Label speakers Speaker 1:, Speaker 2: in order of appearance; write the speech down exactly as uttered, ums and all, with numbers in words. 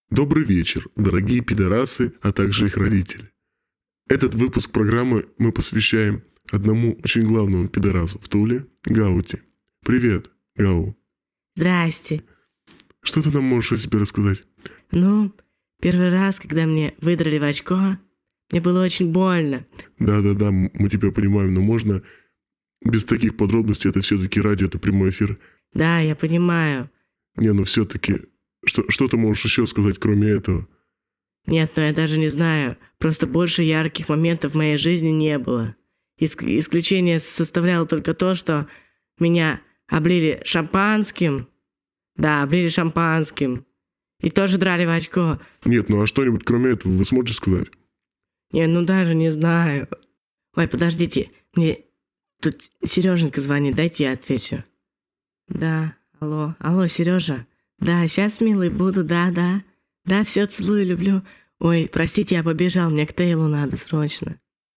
Speaker 1: Добрый вечер, дорогие пидорасы, а также их родители. Этот выпуск программы мы посвящаем одному очень главному пидорасу в Туле – Гаути. Привет, Гау.
Speaker 2: Здрасте.
Speaker 1: Что ты нам можешь о себе рассказать?
Speaker 2: Ну, первый раз, когда мне выдрали в очко, мне было очень больно.
Speaker 1: Да-да-да, мы тебя понимаем, но можно без таких подробностей, это все-таки радио, это прямой эфир.
Speaker 2: Да, я понимаю.
Speaker 1: Не, ну все-таки, что, что ты можешь еще сказать, кроме этого?
Speaker 2: Нет, ну я даже не знаю. Просто больше ярких моментов в моей жизни не было. Иск- исключение составляло только то, что меня облили шампанским. Да, облили шампанским. И тоже драли в очко.
Speaker 1: Нет, ну а что-нибудь кроме этого вы сможете сказать?
Speaker 2: Не, ну даже не знаю. Ой, подождите, мне тут Сереженька звонит, дайте я отвечу. Да, алло, алло, Сережа. Да, сейчас, милый, буду, да, да. Да, все, целую, люблю. Ой, простите, я побежал, мне к Тейлу надо срочно.